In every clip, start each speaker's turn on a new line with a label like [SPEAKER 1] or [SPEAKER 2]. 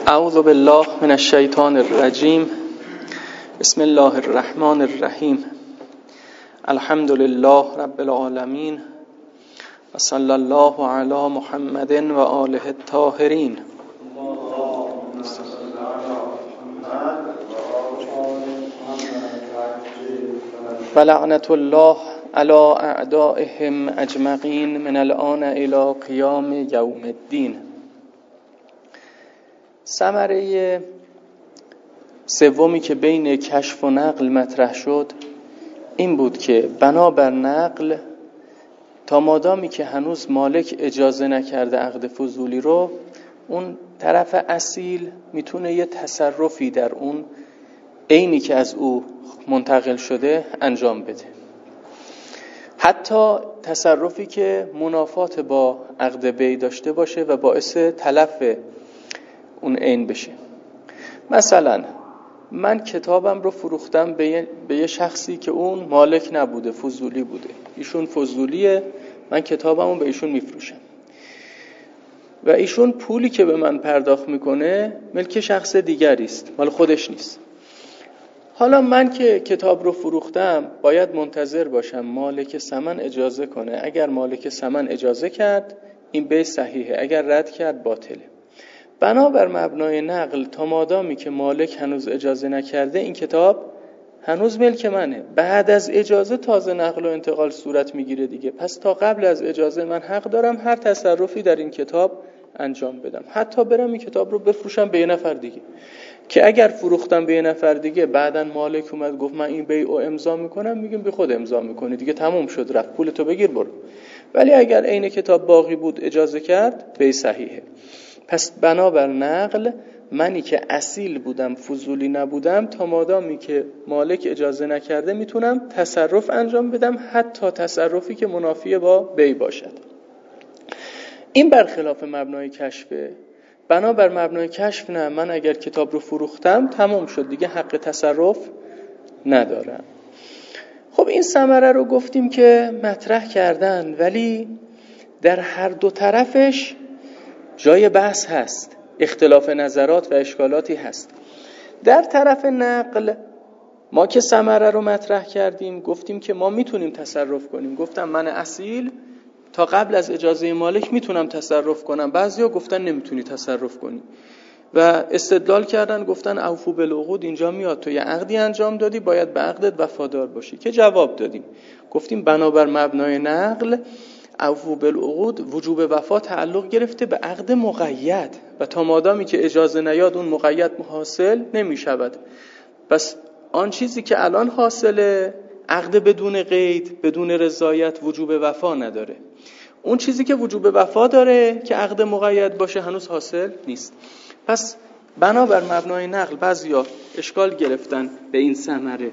[SPEAKER 1] اعوذ بالله من الشیطان الرجیم. بسم الله الرحمن الرحیم. الحمد لله رب العالمین و صلی الله علی محمد و آله الطاهرین. و لعنت الله علی اعدائهم اجمعین من الان الی قیام یوم الدین. ثمره سومی که بین کشف و نقل مطرح شد این بود که بنابر نقل تا مادامی که هنوز مالک اجازه نکرده عقد فضولی رو، اون طرف اصیل میتونه یه تصرفی در اون عینی که از او منتقل شده انجام بده، حتی تصرفی که منافات با عقد بی داشته باشه و باعث تلف اون عین بشه. مثلا من کتابم رو فروختم به یه شخصی که اون مالک نبوده، فضولی بوده. ایشون فضولیه، من کتابمو به ایشون میفروشم و ایشون پولی که به من پرداخت میکنه ملک شخص دیگری است، مال خودش نیست. حالا من که کتاب رو فروختم باید منتظر باشم مالک ثمن اجازه کنه. اگر مالک ثمن اجازه کرد این بیع صحیحه، اگر رد کرد باطله. بنابر مبنای نقل تا مادامی که مالک هنوز اجازه نکرده این کتاب هنوز ملک منه. بعد از اجازه تازه نقل و انتقال صورت میگیره دیگه. پس تا قبل از اجازه من حق دارم هر تصرفی در این کتاب انجام بدم، حتی برم این کتاب رو بفروشم به یه نفر دیگه، که اگر فروختم به یه نفر دیگه بعدن مالک اومد گفت من این بیع رو امضا میکنم، میگم بی خود امضا میکنی دیگه، تموم شد رفت، پولتو بگیر برو. ولی اگر عین کتاب باقی بود اجازه کرد بیع صحیحه. پس بنابر نقل منی که اصیل بودم فضولی نبودم تا مادامی که مالک اجازه نکرده میتونم تصرف انجام بدم، حتی تصرفی که منافی با بی باشد. این برخلاف مبنای کشفه. بنابر مبنای کشف نه، من اگر کتاب رو فروختم تمام شد دیگه، حق تصرف ندارم. خب این ثمره رو گفتیم که مطرح کردن، ولی در هر دو طرفش جای بحث هست، اختلاف نظرات و اشکالاتی هست. در طرف نقل ما که ثمره رو مطرح کردیم گفتیم که ما میتونیم تصرف کنیم. گفتم من اصیل تا قبل از اجازه مالک میتونم تصرف کنم. بعضیا گفتن نمیتونی تصرف کنی و استدلال کردن، گفتن اوفو بالعقود اینجا میاد، تو یه عقدی انجام دادی باید به عقدت وفادار باشی. که جواب دادیم، گفتیم بنابر مبنای نقل اوفو بالعقود وجوب وفا تعلق گرفته به عقد مقید و تا مادامی که اجازه نیاد اون مقید حاصل نمی شود. پس آن چیزی که الان حاصله عقد بدون قید بدون رضایت وجوب وفا نداره. اون چیزی که وجوب وفا داره که عقد مقید باشه هنوز حاصل نیست. پس بنابر مبنای نقل بعضیا اشکال گرفتن به این ثمره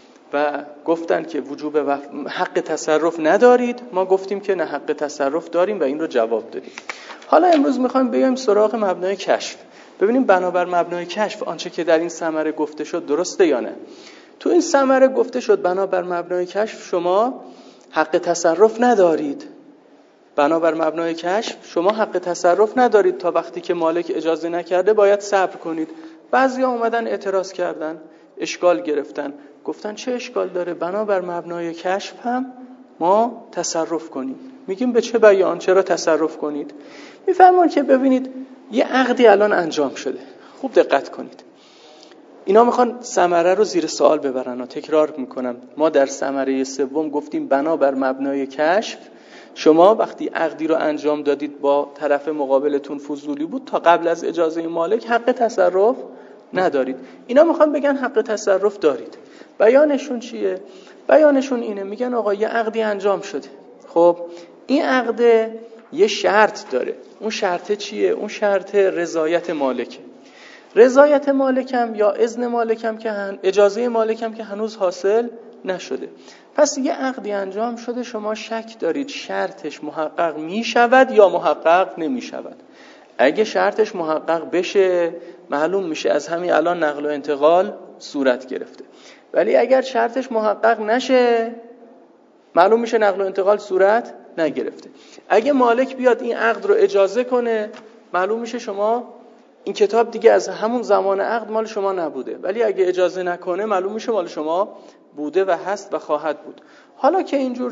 [SPEAKER 1] و گفتن که وجوب حق تصرف ندارید. ما گفتیم که نه، حق تصرف داریم و این رو جواب دادیم. حالا امروز میخوایم بیایم سراغ مبنای کشف، ببینیم بنابر مبنای کشف آنچه که در این ثمره گفته شد درسته یا نه. تو این ثمره گفته شد بنابر مبنای کشف شما حق تصرف ندارید. بنابر مبنای کشف شما حق تصرف ندارید تا وقتی که مالک اجازه نکرده باید صبر کنید. بعضیا اومدن اعتراض کردن، اشکال گرفتن، گفتن چه اشکال داره، بنابر مبنای کشف هم ما تصرف کنیم. میگیم به چه بیان، چرا تصرف کنید؟ میفرمان که ببینید یه عقدی الان انجام شده، خوب دقت کنید. اینا میخوان ثمره رو زیر سوال ببرن و تکرار میکنم. ما در ثمره سوم گفتیم بنابر مبنای کشف شما وقتی عقدی رو انجام دادید با طرف مقابلتون فضولی بود تا قبل از اجازه مالک حق تصرف ندارید. اینا میخوان بگن حق تصرف دارید. بیانشون چیه؟ بیانشون اینه، میگن آقا یه عقدی انجام شده، خب این عقد یه شرط داره. اون شرط چیه؟ اون شرط رضایت مالکه. رضایت مالکم یا اذن مالکم که اجازه مالکم که هنوز حاصل نشده. پس یه عقدی انجام شده، شما شک دارید شرطش محقق می شود یا محقق نمی شود. اگه شرطش محقق بشه معلوم میشه از همین الان نقل و انتقال صورت گرفته، ولی اگر شرطش محقق نشه معلوم میشه نقل و انتقال صورت نگرفته. اگه مالک بیاد این عقد رو اجازه کنه معلوم میشه شما این کتاب دیگه از همون زمان عقد مال شما نبوده، ولی اگه اجازه نکنه معلوم میشه مال شما بوده و هست و خواهد بود. حالا که اینجور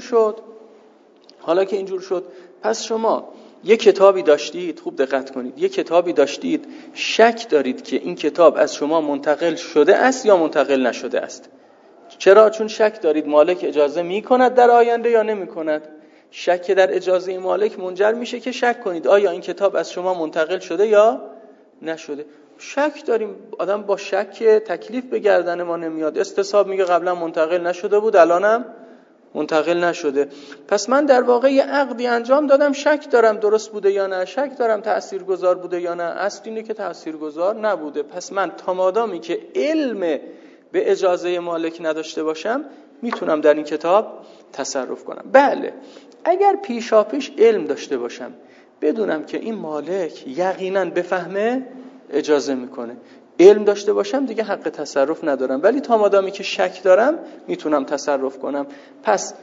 [SPEAKER 1] شد پس شما یه کتابی داشتید، خوب دقت کنید، یه کتابی داشتید، شک دارید که این کتاب از شما منتقل شده است یا منتقل نشده است. چرا؟ چون شک دارید مالک اجازه میکند در آینده یا نمیکند. شک در اجازه مالک منجر میشه که شک کنید آیا این کتاب از شما منتقل شده یا نشده. شک داریم، آدم با شک تکلیف به گردن ما نمیاد. استصحاب میگه قبلا منتقل نشده بود الانم منتقل نشده، پس من در واقع یه عقدی انجام دادم، شک دارم درست بوده یا نه، شک دارم تاثیرگذار بوده یا نه. اصل اینه که تاثیرگذار نبوده. پس من تا مادامی که علم به اجازه مالک نداشته باشم میتونم در این کتاب تصرف کنم. بله اگر پیشاپیش علم داشته باشم، بدونم که این مالک یقینا بفهمه اجازه میکنه، علم داشته باشم دیگه حق تصرف ندارم، ولی تا مادامی که شک دارم میتونم تصرف کنم. پس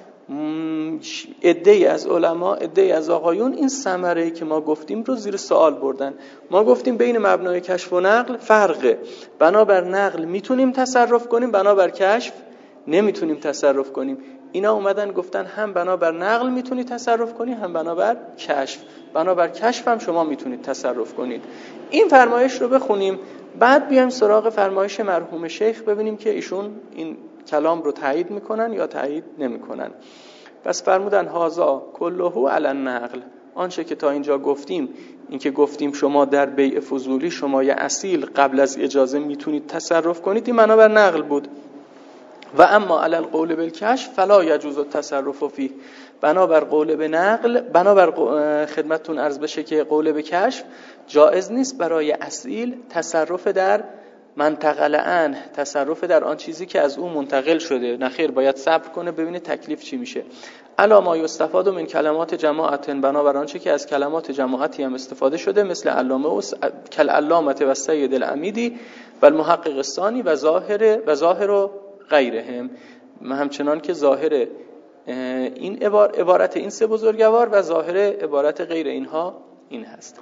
[SPEAKER 1] عده‌ای از علما، عده‌ای از آقایون این ثمره‌ای که ما گفتیم رو زیر سوال بردن. ما گفتیم بین مبنای کشف و نقل فرقه، بنابر نقل میتونیم تصرف کنیم، بنابر کشف نمیتونیم تصرف کنیم. اینا اومدن گفتن هم بنابر نقل میتونید تصرف کنی، هم بنابر کشف. بنابر کشف هم شما میتونید تصرف کنید. این فرمایش رو بخونیم، بعد بیایم سراغ فرمایش مرحوم شیخ ببینیم که ایشون این کلام رو تایید میکنن یا تایید نمیکنن. پس فرمودن هازا کلهو علی النقل، آنچه که تا اینجا گفتیم، این که گفتیم شما در بیع فضولی شما یه اصیل قبل از اجازه میتونید تصرف کنید، این بنابر نقل بود. و اما علی القول بالکشف فلا یجوز التصرف فیه، بنابر قول به نقل، بنابر خدمتتون عرض بشه که قول به کشف جایز نیست برای اصیل تصرف در منتقل عنه، تصرف در آن چیزی که از اون منتقل شده. نخیر، باید صبر کنه ببینه تکلیف چی میشه. الا ما یستفاد من کلمات جماعت، بنابر آنچه که از کلمات جماعتی هم استفاده شده، مثل علامه و کالعلامه و سید العمیدی و المحقق الثانی و ظاهر و غیرهم، همچنان که ظاهر این عبارت این سه بزرگوار و ظاهر عبارت غیر اینها این هست.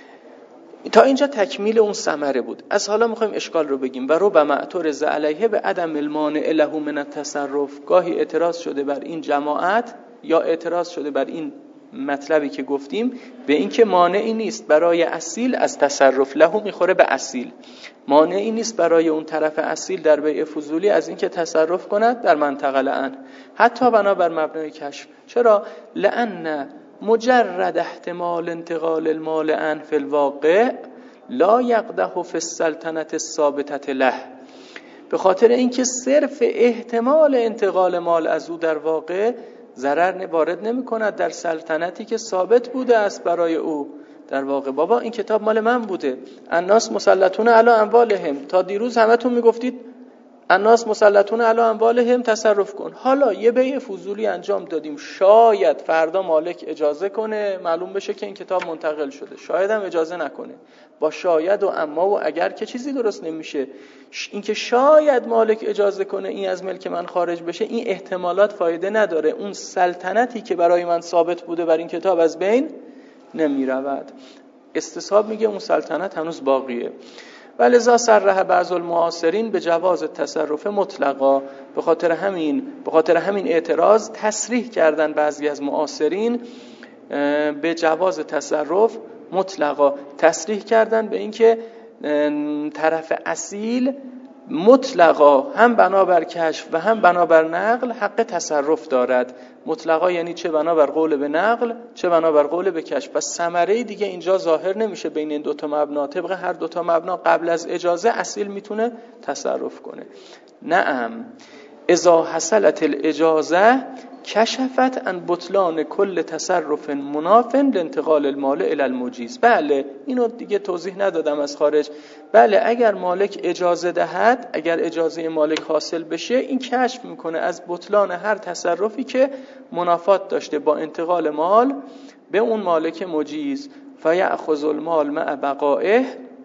[SPEAKER 1] تا اینجا تکمیل اون ثمره بود. از حالا میخوایم اشکال رو بگیم. و رو به معترض علیه به عدم المانع له من التصرف، گاهی اعتراض شده بر این جماعت یا اعتراض شده بر این مطلبی که گفتیم به این که مانعی نیست برای اصیل از تصرف، له میخوره به اصیل، مانعی نیست برای اون طرف اصیل در بیع فضولی از این که تصرف کند در منتقل عنه، حتی بنابر مبنای کشف. چرا؟ لأن مجرد احتمال انتقال المال عنه فی الواقع لا یقدح فی السلطنة الثابتة له، به خاطر اینکه صرف احتمال انتقال مال از او در واقع ضرر وارد نمی کند در سلطنتی که ثابت بوده است برای او. در واقع بابا این کتاب مال من بوده، الناس مسلطون علی اموالهم، تا دیروز همتون میگفتید الناس مسلطون علی اموالهم تصرف کن. حالا یه بیع فضولی انجام دادیم، شاید فردا مالک اجازه کنه معلوم بشه که این کتاب منتقل شده، شاید هم اجازه نکنه. با شاید و اما و اگر که چیزی درست نمیشه. این که شاید مالک اجازه کنه این از ملک من خارج بشه، این احتمالات فایده نداره، اون سلطنتی که برای من ثابت بوده بر این کتاب از بین نمی رود. استصحاب میگه اون سلطنت هنوز باقیه. ولذا صرح بعض المعاصرین به جواز تصرف مطلقا، به خاطر همین اعتراض تصریح کردن بعضی از معاصرین به جواز تصرف مطلقا، تصریح کردن به اینکه طرف اصیل مطلقا هم بنابر کشف و هم بنابر نقل حق تصرف دارد. مطلقا یعنی چه بنابر قول به نقل چه بنابر قول به کشف. پس ثمره دیگه اینجا ظاهر نمیشه بین این دوتا مبنا. طبق هر دوتا مبنا قبل از اجازه اصیل میتونه تصرف کنه. نعم اذا حصلت الاجازه کشفت عن بطلان کل تصرف مناف لانتقال المال الی المجیز. بله اینو دیگه توضیح ندادم از خارج. بله اگر مالک اجازه دهد، اگر اجازه مالک حاصل بشه، این کشف میکنه از بطلان هر تصرفی که منافات داشته با انتقال مال به اون مالک مجیز. فیأخذ المال مع بقائه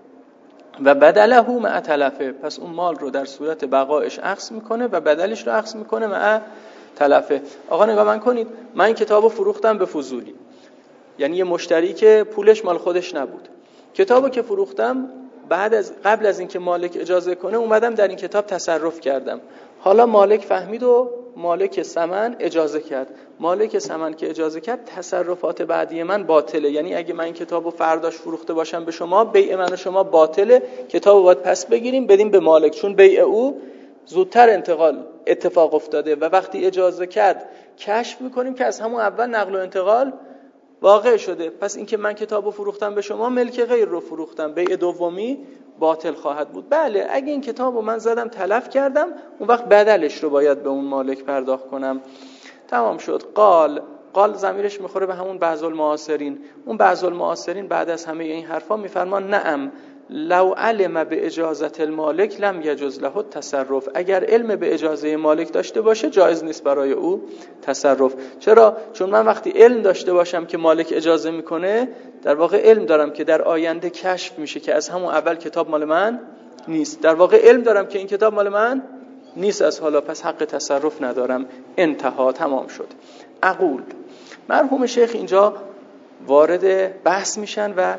[SPEAKER 1] و بدله مع تلفه. پس اون مال رو در صورت بقایش اخذ میکنه و بدلش رو اخذ میکنه مع تلفه. آقا نگاه من کنید، من این کتابو فروختم به فضولی، یعنی یه مشتری که پولش مال خودش نبود. کتابو که فروختم قبل از اینکه مالک اجازه کنه اومدم در این کتاب تصرف کردم. حالا مالک فهمید و مالک ثمن اجازه کرد. مالک ثمن که اجازه کرد، تصرفات بعدی من باطله. یعنی اگه من این کتابو فرداش فروخته باشم به شما، بیع من و شما باطله. کتابو باید پس بگیریم بدیم به مالک، چون بیع او زودتر اتفاق افتاده و وقتی اجازه کرد کشف میکنیم که از همون اول نقل و انتقال واقع شده. پس اینکه من کتابو فروختم به شما، ملک غیر رو فروختم، بیع دومی باطل خواهد بود. بله، اگه این کتابو من زدم تلف کردم، اون وقت بدلش رو باید به اون مالک پرداخت کنم. تمام شد. قال ضمیرش میخوره به همون بعض المعاصرین. اون بعض المعاصرین بعد از همه این حرفا میفرمان نعم لو علم به اجازت المالک لم یجوز له التصرف. اگر علم به اجازه مالک داشته باشه جایز نیست برای او تصرف. چرا؟ چون من وقتی علم داشته باشم که مالک اجازه میکنه، در واقع علم دارم که در آینده کشف میشه که از همون اول کتاب مال من نیست. در واقع علم دارم که این کتاب مال من نیست از حالا، پس حق تصرف ندارم. انتها، تمام شد. اقول، مرحوم شیخ اینجا وارد بحث میشن و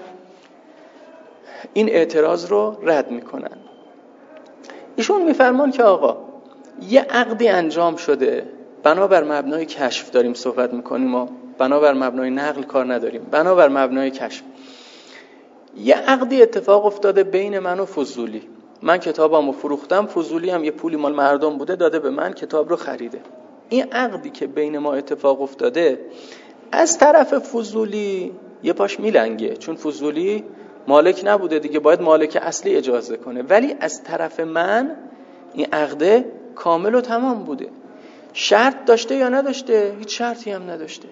[SPEAKER 1] این اعتراض رو رد میکنن. ایشون میفرمان که آقا یه عقدی انجام شده، بنابر مبنای کشف داریم صحبت میکنیم و بنابر مبنای نقل کار نداریم، بنابر مبنای کشف یه عقدی اتفاق افتاده بین من و فضولی. من کتابمو فروختم، فضولی هم یه پولی مال مردم بوده داده به من، کتاب رو خریده. این عقدی که بین ما اتفاق افتاده، از طرف فضولی یه پاش میلنگه، چون فضولی مالک نبوده دیگه، باید مالک اصلی اجازه کنه. ولی از طرف من این عقده کامل و تمام بوده. شرط داشته یا نداشته؟ هیچ شرطی هم نداشته.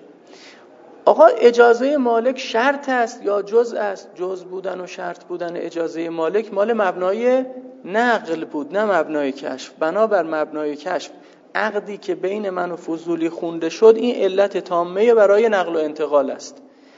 [SPEAKER 1] آقا اجازه مالک شرط است یا جزء است؟ جزء بودن و شرط بودن اجازه مالک مال مبنای نقل بود، نه مبنای کشف. بنابر مبنای کشف عقدی که بین من و فضولی خونده شد، این علت تامه برای نقل و انتقال است.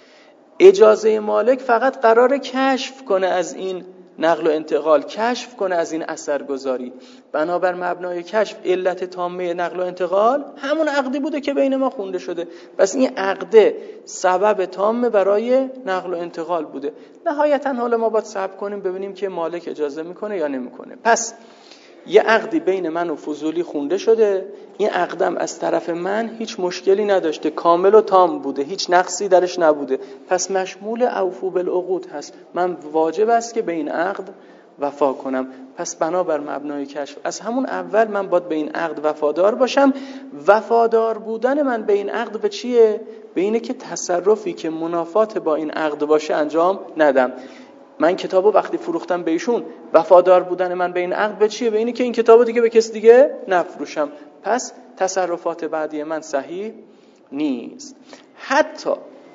[SPEAKER 1] اجازه مالک فقط قرار کشف کنه از این نقل و انتقال، کشف کنه از این اثرگذاری. بنابر مبنای کشف علت تامه نقل و انتقال همون عقدی بوده که بین ما خونده شده. پس این عقده سبب تامه برای نقل و انتقال بوده. نهایتا حالا ما باید صبر کنیم ببینیم که مالک اجازه میکنه یا نمیکنه. پس یه عقدی بین من و فضولی خونده شده، این عقدم از طرف من هیچ مشکلی نداشته، کامل و تام بوده، هیچ نقصی درش نبوده، پس مشمول اوفو بالعقود هست. من واجب است که به این عقد وفا کنم. پس بنابر مبنای کشف از همون اول من باید به این عقد وفادار باشم. وفادار بودن من به این عقد به چیه؟ به اینه که تصرفی که منافات با این عقد باشه انجام ندم. من کتابو وقتی فروختم به ایشون، وفادار بودن من به این عقد به چیه؟ به اینه که این کتابو دیگه به کس دیگه نفروشم. پس تصرفات بعدی من صحیح نیست. حتی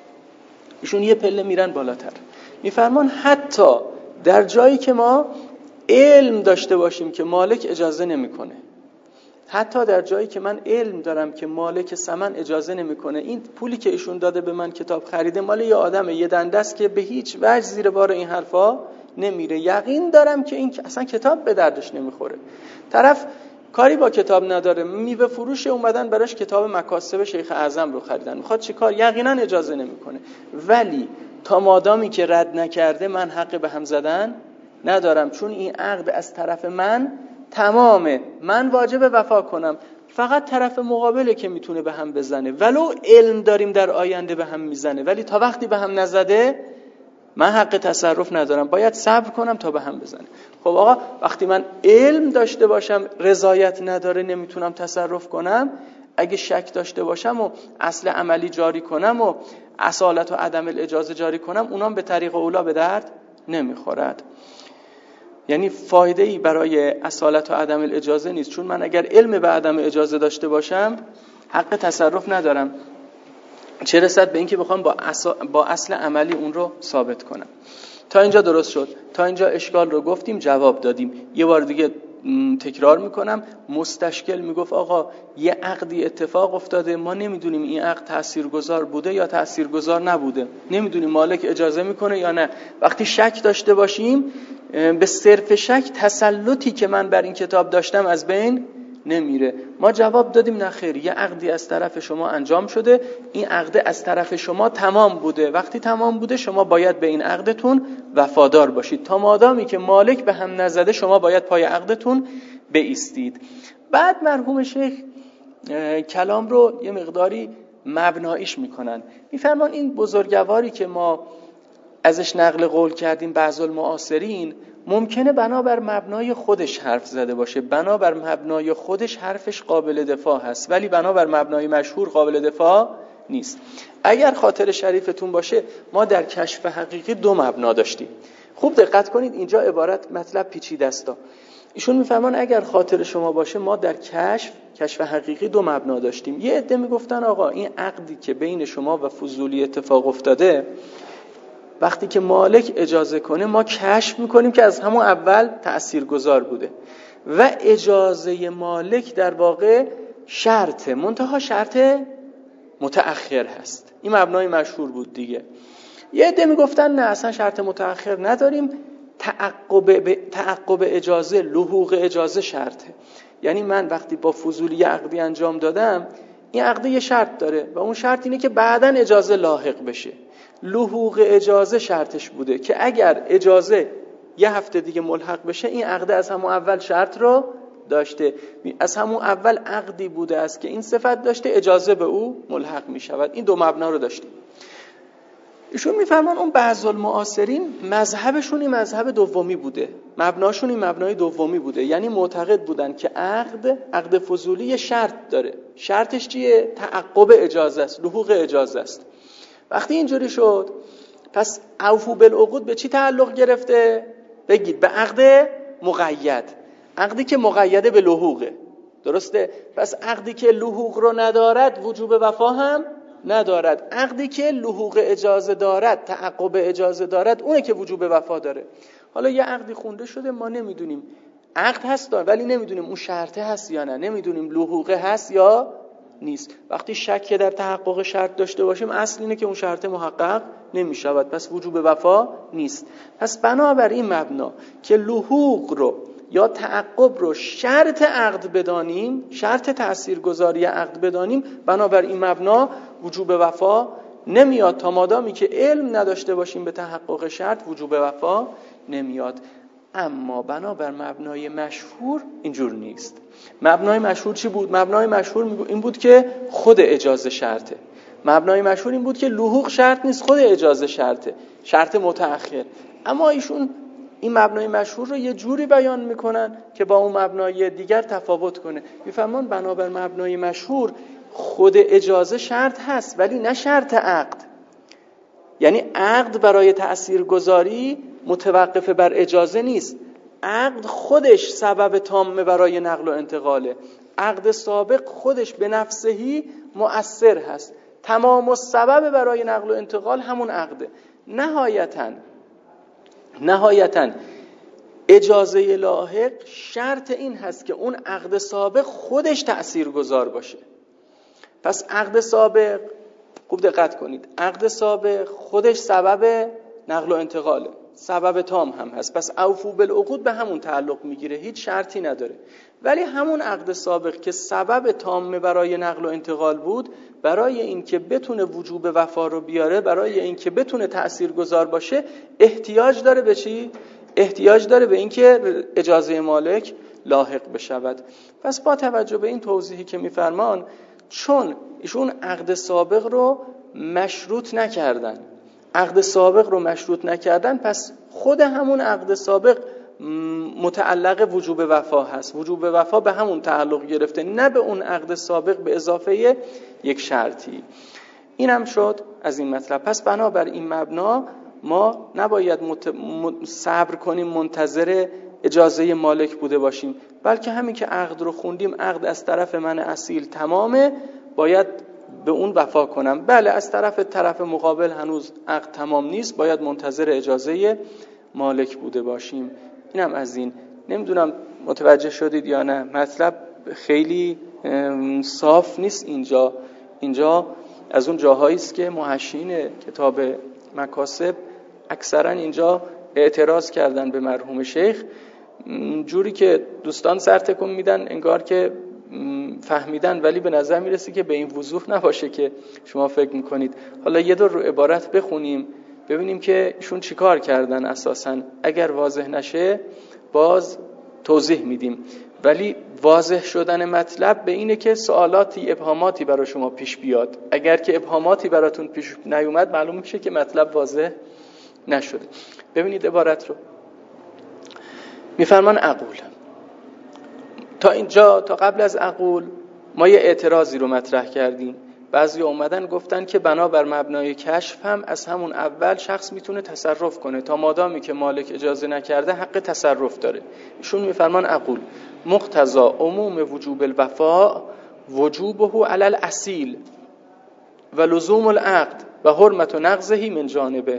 [SPEAKER 1] ایشون یه پله میرن بالاتر، میفرمان حتی در جایی که ما علم داشته باشیم که مالک اجازه نمیکنه، حتی در جایی که من علم دارم که مالک ثمن اجازه نمیکنه، این پولی که ایشون داده به من کتاب خریده مال یه آدمه یه دنده است که به هیچ وجه زیر بار این حرفا نمیره، یقین دارم که این اصلا کتاب به دردش نمیخوره، طرف کاری با کتاب نداره، میوه فروش اومدن براش کتاب مکاسب شیخ اعظم رو خریدن، میخواد چیکار؟ یقینا اجازه نمیکنه. ولی تا مادامی که رد نکرده من حق به هم زدن ندارم، چون این عقد از طرف من تمامه، من واجب وفا کنم. فقط طرف مقابله که میتونه به هم بزنه، ولو علم داریم در آینده به هم میزنه، ولی تا وقتی به هم نزده من حق تصرف ندارم، باید صبر کنم تا به هم بزنه. خب آقا وقتی من علم داشته باشم رضایت نداره نمیتونم تصرف کنم، اگه شک داشته باشم و اصل عملی جاری کنم و اصالت و عدم الاجازه جاری کنم، اونام به طریق اولا به درد نمیخورد. یعنی فایده ای برای اصالت و عدم الاجازه نیست، چون من اگر علم به عدم اجازه داشته باشم حق تصرف ندارم، چه رسد به اینکه بخوام با اصل عملی اون رو ثابت کنم. تا اینجا درست شد؟ تا اینجا اشکال رو گفتیم، جواب دادیم. یه بار دیگه تکرار میکنم، مستشکل میگفت آقا یه عقدی اتفاق افتاده، ما نمیدونیم این عقد تاثیرگذار بوده یا تاثیرگذار نبوده، نمیدونیم مالک اجازه میکنه یا نه. وقتی شک داشته باشیم به صرف شک تسلطی که من بر این کتاب داشتم از بین نمیره. ما جواب دادیم نه خیر، یه عقدی از طرف شما انجام شده، این عقد از طرف شما تمام بوده. وقتی تمام بوده شما باید به این عقدتون وفادار باشید. تا مادامی که مالک به هم نزده شما باید پای عقدتون بایستید. بعد مرحوم شیخ کلام رو یه مقداری مبناییش میکنن. میفرمان این بزرگواری که ما ازش نقل قول کردیم بعض المعاصرین، ممکنه بنابر مبنای خودش حرف زده باشه، بنابر مبنای خودش حرفش قابل دفاع هست، ولی بنابر مبنای مشهور قابل دفاع نیست. اگر خاطر شریفتون باشه ما در کشف حقیقی 2 مبنا داشتیم. خوب دقت کنید، اینجا عبارت مطلب پیچیده است. ایشون میفرمان اگر خاطر شما باشه ما در کشف حقیقی 2 مبنا داشتیم. یه عده میگفتن آقا این عقدی که بین شما و فضولی اتفاق افتاده، وقتی که مالک اجازه کنه ما کشف میکنیم که از همون اول تأثیرگذار بوده و اجازه مالک در واقع شرطه، منتها شرط متأخر هست. این مبنای مشهور بود دیگه. یه عده میگفتن نه اصلا شرط متأخر نداریم، تعقب اجازه، لحوق اجازه شرطه. یعنی من وقتی با فضولی عقدی انجام دادم، این عقد یه شرط داره و اون شرط اینه که بعداً اجازه لاحق بشه. لحوق اجازه شرطش بوده که اگر اجازه یه هفته دیگه ملحق بشه، این عقد از همون اول شرط رو داشته، از همون اول عقدی بوده است که این صفت داشته، اجازه به او ملحق می شود. این 2 مبنا رو داشته. ایشون میفرمان اون بعض المعاصرین مذهبشون این مذهب دومی بوده، مبناشون این مبنای دومی بوده. یعنی معتقد بودن که عقد فضولی شرط داره. شرطش چیه؟ تعقب اجازه است، لحوق اجازه است. وقتی اینجوری شد، پس اوفو بالعقود به چی تعلق گرفته؟ بگید به عقد مقید. عقدی که مقیده به لحوقه. درسته؟ پس عقدی که لحوق رو ندارد وجوب وفا هم ندارد. عقدی که لحوق اجازه دارد، تعقب اجازه دارد، اونه که وجوب وفا داره. حالا یه عقدی خونده شده، ما نمیدونیم عقد هست ولی نمیدونیم اون شرطه هست یا نه، نمیدونیم لحوقه هست یا نیست. وقتی شک در تحقق شرط داشته باشیم، اصل اینه که اون شرط محقق نمی شود، پس وجوب وفا نیست. پس بنابر این مبنا که لحوق رو یا تعقب رو شرط عقد بدانیم، شرط تأثیرگذاری عقد بدانیم، بنابر این مبنا وجوب وفا نمیاد. تا مادامی که علم نداشته باشیم به تحقق شرط، وجوب وفا نمیاد. اما بنابر مبنای مشهور اینجور نیست. مبنای مشهور چی بود؟ مبنای مشهور این بود که خود اجازه شرطه. مبنای مشهور این بود که لحوق شرط نیست، خود اجازه شرطه، شرط متأخر. اما ایشون این مبنای مشهور رو یه جوری بیان میکنن که با اون مبنای دیگر تفاوت کنه. میفهمون بنابر مبنای مشهور خود اجازه شرط هست ولی نه شرط عقد. یعنی عقد برای تأثیرگذاری متوقف بر اجازه نیست، عقد خودش سبب تام برای نقل و انتقاله. عقد سابق خودش به نفسهی مؤثر هست، تمام السبب برای نقل و انتقال همون عقده. نهایتاً اجازه لاحق شرط این هست که اون عقد سابق خودش تأثیرگذار باشه. پس عقد سابق، خوب دقت کنید، عقد سابق خودش سبب نقل و انتقاله، سبب تام هم هست. پس اوفو بالعقود به همون تعلق میگیره، هیچ شرطی نداره. ولی همون عقد سابق که سبب تام برای نقل و انتقال بود، برای این که بتونه وجوب وفا رو بیاره، برای این که بتونه تأثیرگذار باشه، احتیاج داره به چی؟ احتیاج داره به این که اجازه مالک لاحق بشود. پس با توجه به این توضیحی که میفرمان، چون ایشون عقد سابق رو مشروط نکردن، پس خود همون عقد سابق متعلق وجوب وفا هست. وجوب وفا به همون تعلق گرفته، نه به اون عقد سابق به اضافه یک شرطی. اینم شد از این مطلب. پس بنابر این مبنا ما نباید صبر کنیم منتظر اجازه مالک بوده باشیم، بلکه همین که عقد رو خوندیم، عقد از طرف من اصیل تمامه، باید به اون وفا کنم. بله از طرف مقابل هنوز عقد تمام نیست، باید منتظر اجازه مالک بوده باشیم. اینم از این. نمیدونم متوجه شدید یا نه. مطلب خیلی صاف نیست اینجا از اون جاهایی است که محشین کتاب مکاسب اکثرا اینجا اعتراض کردن به مرحوم شیخ، جوری که دوستان سر تکون میدن انگار که فهمیدن، ولی به نظر میرسه که به این وضوح نباشه که شما فکر میکنید. حالا یه دور رو عبارت بخونیم ببینیم که ایشون چیکار کردن اساساً. اگر واضح نشه باز توضیح میدیم، ولی واضح شدن مطلب به اینه که سوالاتی ابهاماتی برای شما پیش بیاد. اگر که ابهاماتی براتون پیش نیومد معلوم میشه که مطلب واضح نشده. ببینید عبارت رو میفرمان اقول. تا اینجا، تا قبل از اقول ما یه اعتراضی رو مطرح کردیم. بعضی اومدن گفتن که بنابر مبنای کشف هم از همون اول شخص میتونه تصرف کنه، تا مادامی که مالک اجازه نکرده حق تصرف داره. ایشون میفرمان اقول مقتضا عموم وجوب الوفاء وجوبه علی الاصیل و لزوم العقد و حرمت نقضه من جانبه.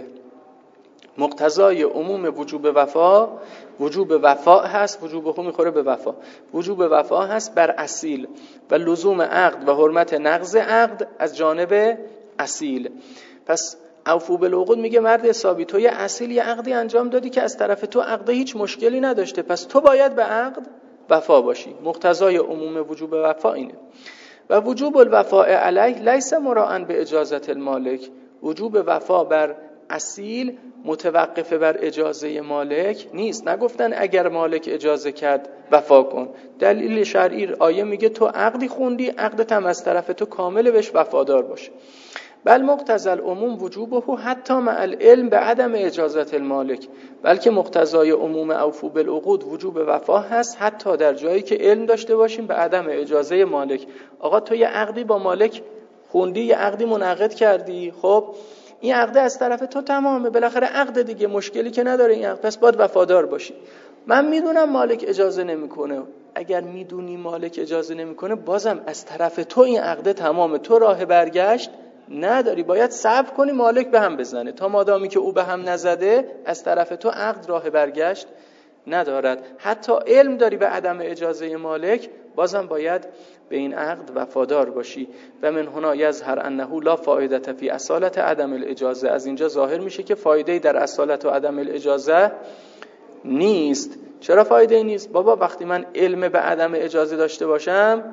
[SPEAKER 1] مقتضای عموم وجوب وفا، وجوب وفا هست، وجوبه میخوره به وفا، وجوب وفا هست بر اصیل و لزوم عقد و حرمت نقض عقد از جانب اصیل. پس اوفو بالعقود میگه مرد حسابی، تو یه اصیل یه عقدی انجام دادی که از طرف تو عقد هیچ مشکلی نداشته، پس تو باید به عقد وفا باشی. مقتضای عموم وجوب وفا اینه. و وجوب الوفاء علیه لیس مراعا به اجازت المالک. وجوب وفا بر اصیل متوقف بر اجازه مالک نیست. نگفتن اگر مالک اجازه کرد وفا کن. دلیل شرعی آیه میگه تو عقدی خوندی، عقدت هم از طرف تو کامل بهش وفادار باشه. بل مقتضی العموم وجوبه حتی مع العلم به عدم اجازت المالک. بلکه مقتضای عموم اوفو بالعقود وجوب وفا هست حتی در جایی که علم داشته باشیم به عدم اجازه مالک. آقا تو یه عقدی با مالک خوندی، یه عقدی منعقد کردی، خب این عقد از طرف تو تمامه، بالاخره عقد دیگه، مشکلی که نداره این عقد، پس باید وفادار باشی. من میدونم مالک اجازه نمیکنه. اگر میدونی مالک اجازه نمیکنه بازم از طرف تو این عقد تمامه، تو راه برگشت نداری، باید صبر کنی مالک به هم بزنه. تا مادامی که او به هم نزده از طرف تو عقد راه برگشت ندارد. حتی علم داری به عدم اجازه مالک، بازم باید به این عقد وفادار باشی. و من هنا یظهر انه لا فایده فی اصالت عدم الاجازه. از اینجا ظاهر میشه که فایده‌ای در اصالت و عدم الاجازه نیست. چرا فایده نیست؟ بابا وقتی من علم به عدم اجازه داشته باشم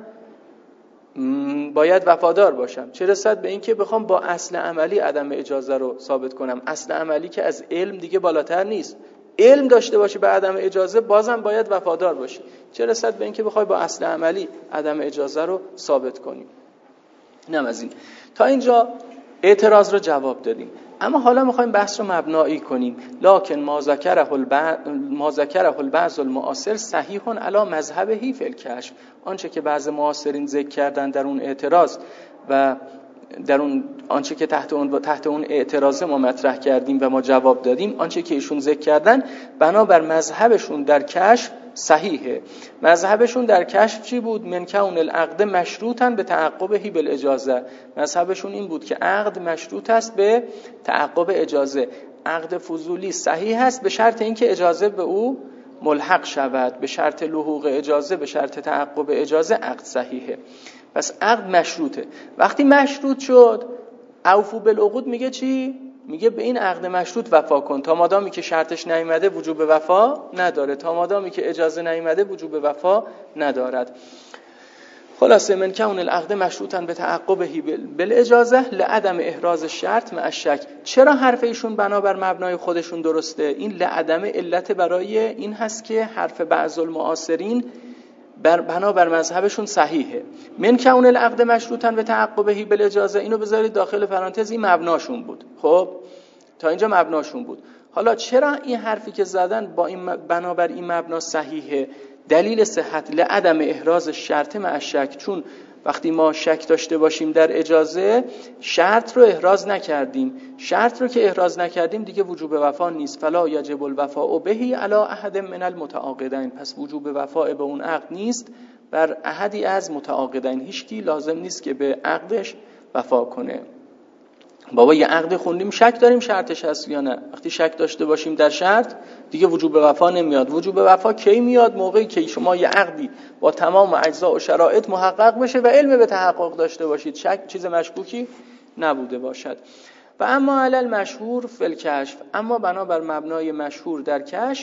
[SPEAKER 1] باید وفادار باشم، چه رسد به این که بخوام با اصل عملی عدم اجازه رو ثابت کنم. اصل عملی که از علم دیگه بالاتر نیست. علم داشته باشی به عدم اجازه بازم باید وفادار باشی، چه رسد به این که بخوای با اصل عملی عدم اجازه رو ثابت کنیم. اینم از این. تا اینجا اعتراض رو جواب دادیم، اما حالا میخوایم بحث رو مبنایی کنیم. لکن ما ذکره البعض المعاصر صحیح علی مذهبه فی الکشف. آنچه که بعض معاصرین ذکر کردن در اون اعتراض و در اون آنچه که تحت اون اعتراض ما مطرح کردیم و ما جواب دادیم، آنچه که ایشون ذکر کردن بنابر مذهبشون در کشف صحیحه. مذهبشون در کشف چی بود؟ من کون العقد مشروطا به تعقبه بالاجازه. مذهبشون این بود که عقد مشروط است به تعقب اجازه. عقد فضولی صحیح است به شرط اینکه اجازه به او ملحق شود، به شرط لحوق اجازه، به شرط تعقب اجازه عقد صحیحه. پس عقد مشروطه. وقتی مشروط شد، اوفو بالعقود میگه چی؟ میگه به این عقد مشروط وفا کن. تا مادامی که شرطش نیامده وجوب وفا نداره، تا مادامی که اجازه نیامده وجوب وفا ندارد. خلاصه من کون العقد مشروطا به تعقبه بالاجازه لعدم احراز شرط مع الشک. چرا حرف ایشون بنابر مبنای خودشون درسته؟ این لعدم علت برای این هست که حرف بعض المعاصرین بنابر مذهبشون صحیحه. من کون العقد مشروطا به تعقبه بالاجازه، اینو بذارید داخل پرانتز، این مبناشون بود. خب تا اینجا مبناشون بود. حالا چرا این حرفی که زدن با این بنابر این مبنا صحیحه؟ دلیل صحت لعدم احراز شرط مع الشک، چون وقتی ما شک داشته باشیم در اجازه شرط رو احراز نکردیم، شرط رو که احراز نکردیم دیگه وجوب وفا نیست. فلا یجب الوفاء به علی احد من المتعاقدین. پس وجوب وفا به اون عقد نیست بر احدی از متعاقدین. هیچکی لازم نیست که به عقدش وفا کنه. بابا یه عقد خوندیم شک داریم شرطش هست یا نه. وقتی شک داشته باشیم در شرط دیگه وجوب وفا نمیاد. وجوب وفا کی میاد؟ موقعی که شما یه عقدی با تمام اجزا و شرایط محقق بشه و علم به تحقق داشته باشید، شک چیز مشکوکی نبوده باشد. و اما علل مشهور فی الکشف، اما بنابر مبنای مشهور در کشف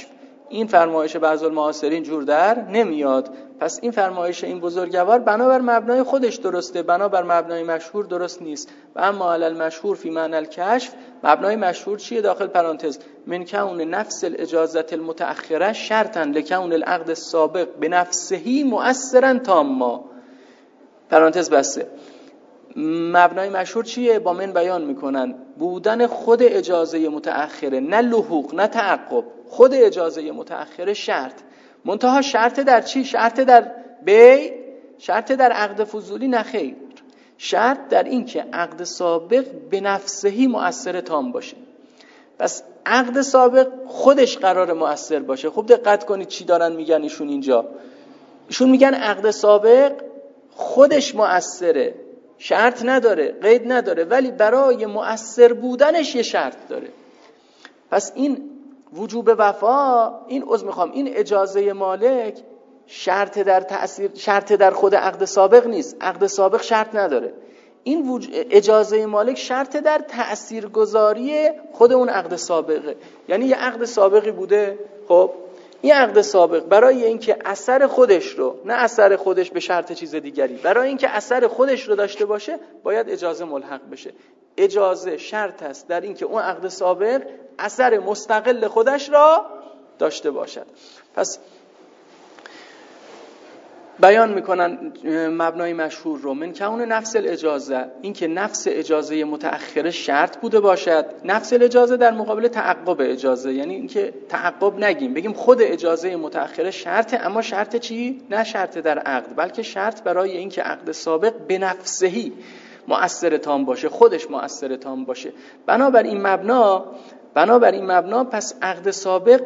[SPEAKER 1] این فرمایش بعض المعاصرین جور در نمیاد. پس این فرمایش این بزرگوار بنابر مبنای خودش درسته، بنابر مبنای مشهور درست نیست. و اما علی المشهور فی معنی الکشف، مبنای مشهور چیه؟ داخل پرانتز من کون نفس الاجازه المتأخره شرطا لکون العقد السابق بنفسه مؤثرا تاما. پرانتز بسته. مبنای مشهور چیه؟ با من بیان میکنن بودن خود اجازه متأخره، نه لحوق نه تعقب، خود اجازه متأخره شرط. منتها شرط در چی؟ شرط در بی، شرط در عقد فضولی نه خیر. شرط در این که عقد سابق به نفسهی مؤثر تام باشه. پس عقد سابق خودش قرار مؤثر باشه. خوب دقت کنید چی دارن میگن ایشون اینجا. ایشون میگن عقد سابق خودش مؤثره، شرط نداره، قید نداره، ولی برای مؤثر بودنش یه شرط داره. پس این وجوب وفا، این اجازه مالک شرط در تأثیر، شرط در خود عقد سابق نیست. عقد سابق شرط نداره. این اجازه مالک شرط در تأثیرگذاری خود اون عقد سابقه. یعنی یه عقد سابقی بوده، خب این عقد سابق برای اینکه اثر خودش رو، نه اثر خودش به شرط چیز دیگری، برای اینکه اثر خودش رو داشته باشه باید اجازه ملحق بشه. اجازه شرط است در اینکه اون عقد سابق اثر مستقل خودش را داشته باشد. پس بیان میکنن مبنای مشهور رو من کون نفس الاجازه، این که نفس اجازه متأخره شرط بوده باشد. نفس الاجازه در مقابل تعقب اجازه، یعنی اینکه تعقب نگیم، بگیم خود اجازه متأخره شرطه، اما شرط چی؟ نه شرط در عقد، بلکه شرط برای اینکه عقد سابق به نفسهی مؤثر تام باشه، خودش مؤثر تام باشه. بنابر این مبنا پس عقد سابق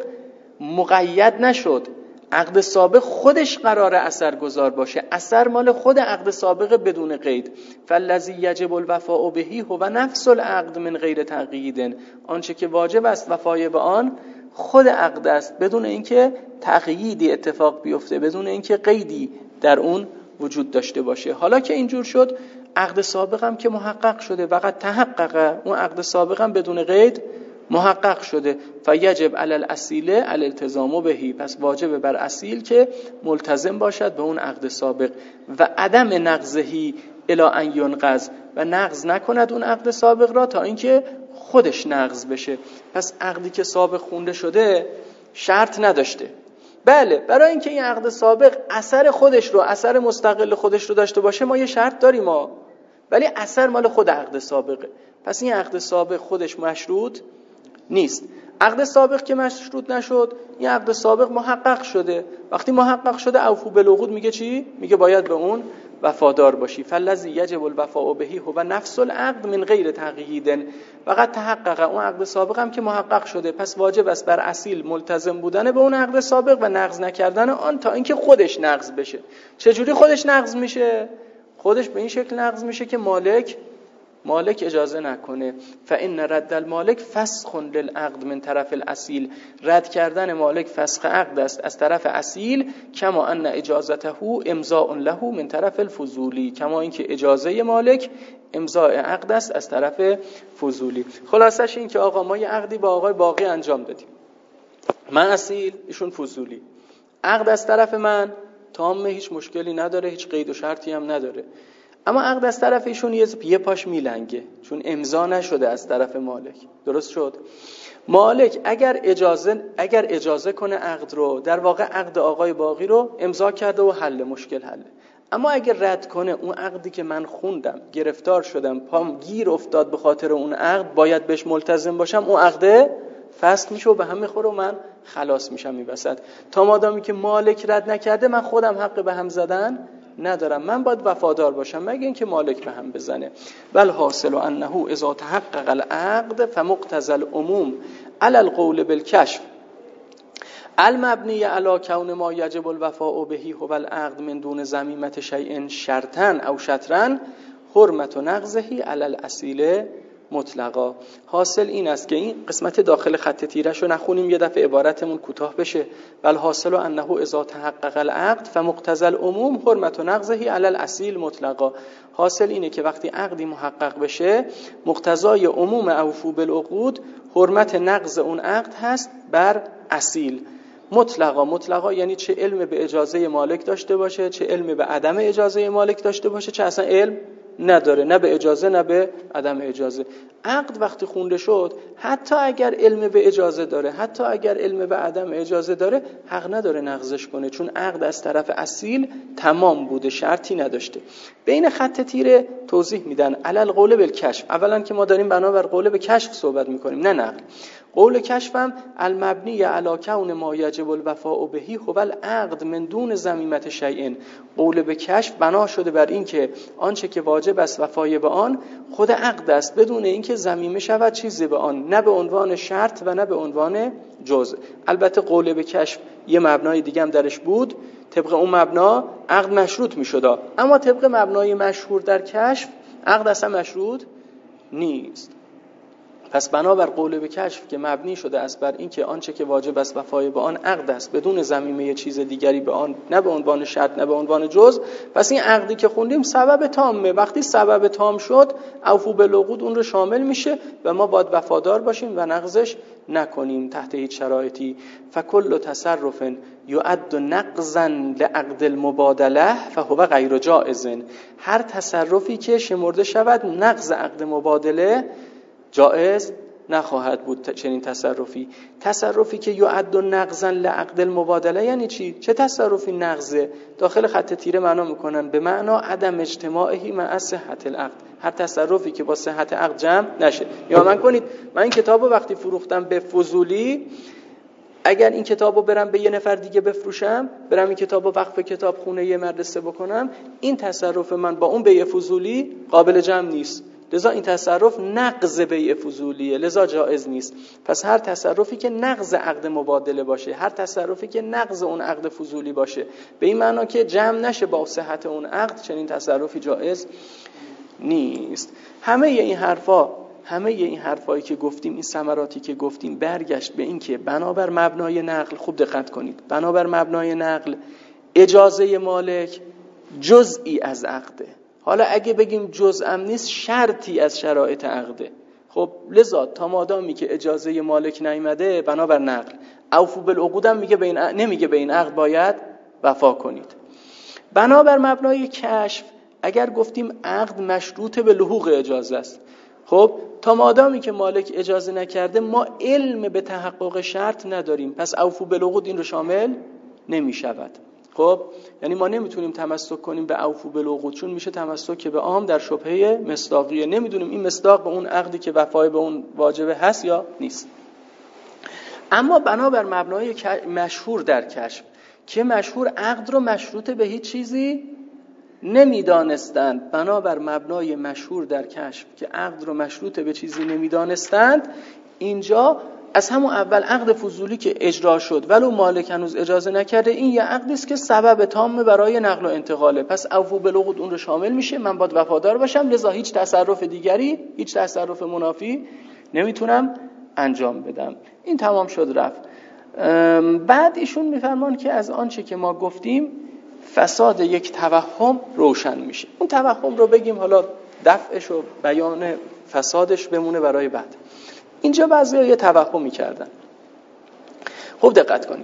[SPEAKER 1] مقید نشد. عقد سابق خودش قراره اثر گذار باشه، اثر مال خود عقد سابق بدون قید. فالذی یجب الوفاء به هو نفس العقد من غیر تقیید، آنچه که واجب است وفای به آن خود عقد است بدون اینکه تقییدی اتفاق بیفته، بدون اینکه قیدی در اون وجود داشته باشه. حالا که اینجور شد، عقد سابق هم که محقق شده، فقط تحقق اون عقد سابق هم بدون قید محقق شده. فیجب علی الاصیل الالتزام بهی، پس واجب بر اصیل که ملتزم باشد به اون عقد سابق و عدم نقضهی الی ان ینقض، و نقض نکند اون عقد سابق را تا اینکه خودش نقض بشه. پس عقدی که سابق خونده شده شرط نداشته. بله، برای اینکه این عقد سابق اثر خودش رو، اثر مستقل خودش رو داشته باشه ما یه شرط داریم ولی اثر مال خود عقد سابقه. پس این عقد سابق خودش مشروط نیست. عقد سابق که مشروط نشد، این عقد سابق محقق شده. وقتی محقق شده اوفو بالعقود میگه چی؟ میگه باید به اون وفادار باشی. فالذی یجب الوفاء به هو نفس العقد من غیر تقیید، فقط تحقق اون عقد سابق هم که محقق شده، پس واجب است بر اصیل ملتزم بودن به اون عقد سابق و نقض نکردن آن تا اینکه خودش نقض بشه. چجوری خودش نقض میشه؟ خودش به این شکل نقض میشه که مالک اجازه نکنه. فإن رد المالک فسخ للعقد من طرف الاصیل، رد کردن مالک فسخ عقد است از طرف اصیل. کما ان اجازته امضاء له من طرف الفضولی، کما اینکه اجازه مالک امضاء عقد است از طرف فضولی. خلاصش این که آقا ما یه عقدی با آقای باقی انجام دادیم، من اصیل ایشون فضولی، عقد از طرف من تام، هیچ مشکلی نداره، هیچ قید و شرطی هم نداره. اما عقد از طرف ایشون یه پاش میلنگه، چون امضا نشده از طرف مالک. درست شد؟ مالک اگر اجازه کنه عقد رو، در واقع عقد آقای باقی رو امضا کرده و مشکل حله. اما اگر رد کنه، اون عقدی که من خوندم، گرفتار شدم، پام گیر افتاد به خاطر اون عقد، باید بهش ملتزم باشم، اون عقد فسخ میشه و به هم میخوره و من خلاص میشم این وسط. تا مادامی که مالک رد نکرده، من خودم حق به هم زدن ندارم، من باید وفادار باشم مگه اینکه مالک به هم بزنه. بل حاصل انه اذا تحقق العقد فمقتضى العموم على القول بالکشف المبنی علی کون ما یجب الوفاء به هو العقد من دون ضمیمة شیء شرطا او شطرا حرمت نقضه علی الاصیل مطلقا. حاصل این است که این قسمت داخل خط تیره‌شو نخونیم، یه دفعه عبارتمون کوتاه بشه. بل حاصل انه اذا تحقق العقد فمقتضى العموم حرمت نقضه علی الاصیل مطلقا. حاصل اینه که وقتی عقدی محقق بشه، مقتضای عموم اوفو بالعقود حرمت نقض اون عقد هست بر اصیل. مطلقا یعنی چه علم به اجازه مالک داشته باشه، چه علم به عدم اجازه مالک داشته باشه، چه اصلا علم نداره، نه به اجازه نه به عدم اجازه. عقد وقتی خونده شد، حتی اگر علم به اجازه داره، حتی اگر علم به عدم اجازه داره، حق نداره نقضش کنه، چون عقد از طرف اصیل تمام بوده، شرطی نداشته. بین خط تیره توضیح میدن علل قول بالکشف. اولا که ما داریم بنابر قول به کشف صحبت میکنیم، نه نقل. قول کشفم المبنی علی کون ما یجب الوفاء بهی هو العقد من دون ضمیمة شیء. قول به کشف بنا شده بر این که آنچه که واجب است وفای به آن خود عقد است، بدون اینکه ضمیمه شود چیزی به آن، نه به عنوان شرط و نه به عنوان جزء. البته قول به کشف یه مبنای دیگه هم درش بود، طبق اون مبنا عقد مشروط میشد، اما طبق مبنای مشهور در کشف عقد اصلا مشروط نیست. پس بنابر قول به کشف که مبنی شده است بر این که آنچه که واجب است وفای به آن عقد است، بدون ضمیمه چیز دیگری به آن، نه به عنوان شرط نه به عنوان جزء. پس این عقدی که خوندیم سبب تامه. وقتی سبب تام شد، اوفوا بالعقود اون رو شامل میشه و ما باید وفادار باشیم و نقضش نکنیم تحت هیچ شرایطی. فکل تصرف یعد نقضا لعقد المبادله فهو غیر جائز. هر تصرفی که شمرده شود نقض عقد مبادله، جائز نخواهد بود. چنین تصرفی که یعد نقضا لعقد المبادله یعنی چی؟ چه تصرفی نقضه؟ داخل خط تیره معنا میکنن به معنا عدم اجتماعی مع صحت العقد. هر تصرفی که با صحت عقد جمع نشه. یا من کنید من این کتابو وقتی فروختم به فضولی، اگر این کتابو برم به یه نفر دیگه بفروشم، برم این کتابو وقف کتابخونه یه مدرسه بکنم، این تصرف من با اون بیع فضولی قابل جمع نیست. لذا این تصرف نقض بیع فضولیه، لذا جائز نیست. پس هر تصرفی که نقض عقد مبادله باشه، هر تصرفی که نقض اون عقد فضولی باشه، به این معنا که جمع نشه با صحت اون عقد، چنین تصرفی جائز نیست. همه این حرفایی که گفتیم، این ثمراتی که گفتیم، برگشت به این که بنابر مبنای نقل، خوب دقت کنید، بنابر مبنای نقل اجازه مالک جزئی از عقده. حالا اگه بگیم جزءم نیست، شرطی از شرایط عقده. خب لذا تا مادامی که اجازه مالک نیامده، بنابر نقل اوفوا بالعقود هم نمیگه به این عقد باید وفا کنید. بنابر مبنای کشف اگر گفتیم عقد مشروط به لحوق اجازه است، خب تا مادامی که مالک اجازه نکرده ما علم به تحقق شرط نداریم، پس اوفوا بالعقود این رو شامل نمی شود. خب یعنی ما نمیتونیم تمسک کنیم به اوفوا بالعقود، چون میشه تمسک به عام در شبهه مصداقیه. نمیدونیم این مصداق به اون عقدی که وفای به اون واجبه هست یا نیست. اما بنابر مبنای مشهور در کشف که مشهور عقد رو مشروط به هیچ چیزی نمیدانستند، بنابر مبنای مشهور در کشف که عقد رو مشروط به چیزی نمیدانستند، اینجا از همون اول عقد فضولی که اجرا شد ولو مالک هنوز اجازه نکرده، این یه عقدی است که سبب تام برای نقل و انتقاله، پس اوفوا بالعقود اون رو شامل میشه. من باید وفادار باشم، لذا هیچ تصرف دیگری، هیچ تصرف منافی نمیتونم انجام بدم. این تمام شد رفت. بعد ایشون میفرمان که از آنچه که ما گفتیم فساد یک توهم روشن میشه. اون توهم رو بگیم، حالا دفعش و بیان فسادش بمونه برای بعد. اینجا بعضی‌ها یه توهمی کردن. خوب دقت کنید.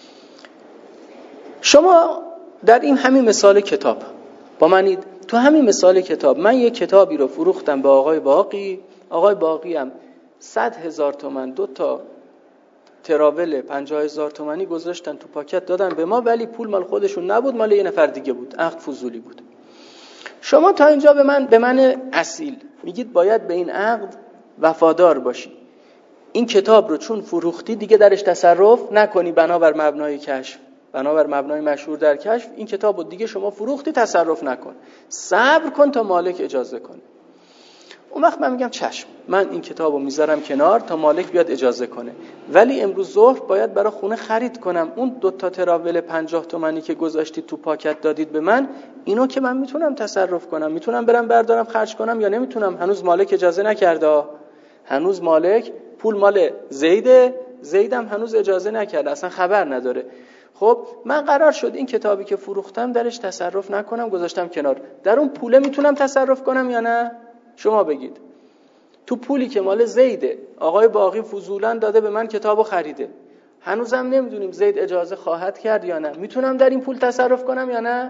[SPEAKER 1] شما در این همین مثال کتاب با منید، تو همین مثال کتاب من یه کتابی رو فروختم به آقای باقی هم 100,000 تومان 2 تا تراول 50,000 تومانی گذاشتن تو پاکت دادن به ما، ولی پول مال خودشون نبود، مال یه نفر دیگه بود، عقد فضولی بود. شما تا اینجا به من اصیل میگید باید به این عقد وفادار باشی، این کتاب رو چون فروختی دیگه درش تصرف نکنی، بنابر مبنای کشف، بنابر مبنای مشهور در کشف این کتاب رو دیگه شما فروختی، تصرف نکن، صبر کن تا مالک اجازه کنه. اون وقت من میگم چشم، من این کتاب رو میذارم کنار تا مالک بیاد اجازه کنه، ولی امروز ظهر باید برای خونه خرید کنم. اون 2 تا تراول 50 تومانی که گذاشتید تو پاکت دادید به من، اینو که من میتونم تصرف کنم، میتونم برم بردارم خرج کنم یا نمیتونم؟ هنوز مالک اجازه نکرده، هنوز مالک پول مال زیدم هنوز اجازه نکرده، اصلا خبر نداره. خب من قرار شد این کتابی که فروختم درش تصرف نکنم، گذاشتم کنار. در اون پوله میتونم تصرف کنم یا نه؟ شما بگید. تو پولی که مال زیده، آقای باقی فضولاً داده به من، کتابو خریده، هنوزم نمیدونیم زید اجازه خواهد کرد یا نه. میتونم در این پول تصرف کنم یا نه؟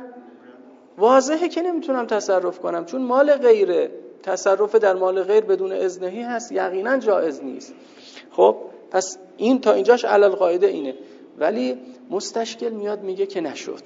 [SPEAKER 1] واضحه که نمیتونم تصرف کنم، چون مال غیره. تصرف در مال غیر بدون اذنهی هست، یقینا جایز نیست. خب پس این تا اینجاش علل قاعده اینه. ولی مستشکل میاد میگه که نشد.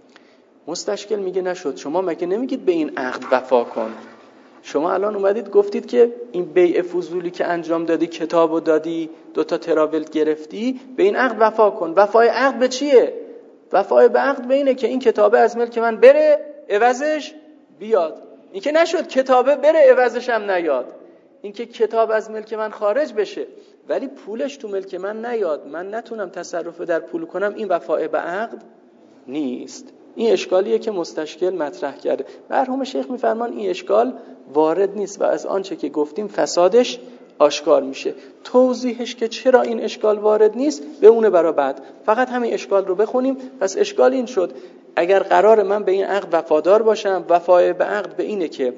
[SPEAKER 1] مستشکل میگه نشد. شما مگه نمیگید به این عقد وفا کن؟ شما الان اومدید گفتید که این بیع فضولی که انجام دادی، کتابو دادی، 2 تراولت گرفتی، به این عقد وفا کن. وفای عقد به چیه؟ وفای به عقد به اینه که این کتابه از ملک من بره، عوضش بیاد. این که نشد کتابه بره، عوضش هم نیاد. این که کتاب از ملک من خارج بشه ولی پولش تو ملک من نیاد، من نتونم تصرف در پول کنم، این وفای به عقد نیست. این اشکالیه که مستشکل مطرح کرده. مرحوم شیخ میفرمان این اشکال وارد نیست و از آنچه که گفتیم فسادش آشکار میشه. توضیحش که چرا این اشکال وارد نیست به اونه برا بعد. فقط همین اشکال رو بخونیم. پس اشکال این شد اگر قرار من به این عقد وفادار باشم، وفای به عقد به اینه که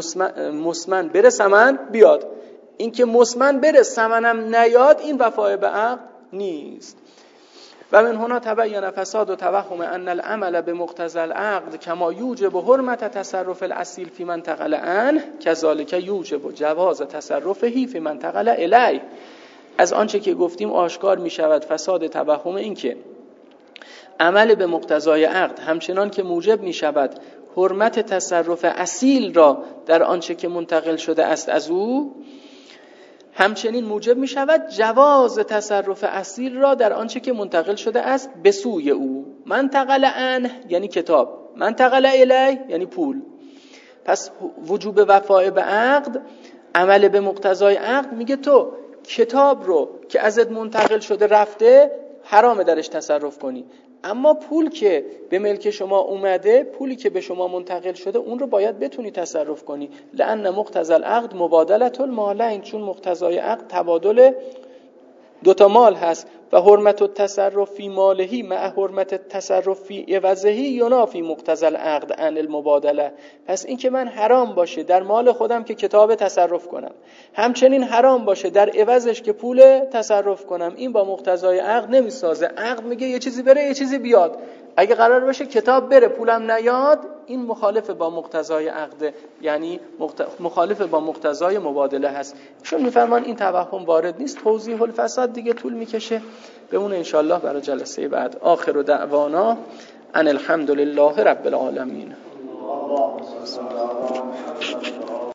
[SPEAKER 1] مسمن بره ثمن بیاد. این که مسمن بره ثمنم نیاد، این وفای به عقد نیست. و من هنا تبین فساد و توهم ان العمل بمقتضى العقد کما یوجب حرمت تصرف الاصیل فی من انتقل عنه کذالک یوجب جواز تصرفه فی من انتقل الیه. از آنچه که گفتیم آشکار می شود فساد توهم این که عمل به مقتضای عقد همچنان که موجب می شود حرمت تصرف اصیل را در آنچه که منتقل شده است از او، همچنین موجب می شود جواز تصرف اصیل را در آنچه که منتقل شده است به سوی او. منتقل عنه یعنی کتاب، منتقل الیه یعنی پول. پس وجوب وفای به عقد، عمل به مقتضای عقد میگه تو کتاب رو که ازت منتقل شده رفته حرام درش تصرف کنی، اما پول که به ملک شما اومده، پولی که به شما منتقل شده، اون رو باید بتونی تصرف کنی. لأن مقتضى العقد مبادله المالین، چون مقتضای عقد تبادل 2 مال هست. و حرمت التصرف فی مالهی مع حرمت التصرف فی عوضهی ینافی مقتضى العقد عن المبادله. پس این که من حرام باشه در مال خودم که کتاب تصرف کنم، همچنین حرام باشه در عوضش که پول تصرف کنم، این با مقتضای عقد نمیسازه. عقد میگه یه چیزی بره یه چیزی بیاد. اگه قرار باشه کتاب بره پولم نیاد، این مخالف با مقتضای عقد، یعنی مخالف با مقتضای مبادله هست. چون میفرمان این توهم وارد نیست. توضیح الفساد دیگه طول میکشه، بمونه انشالله برای جلسه بعد. آخر دعوانا ان الحمد لله رب العالمین.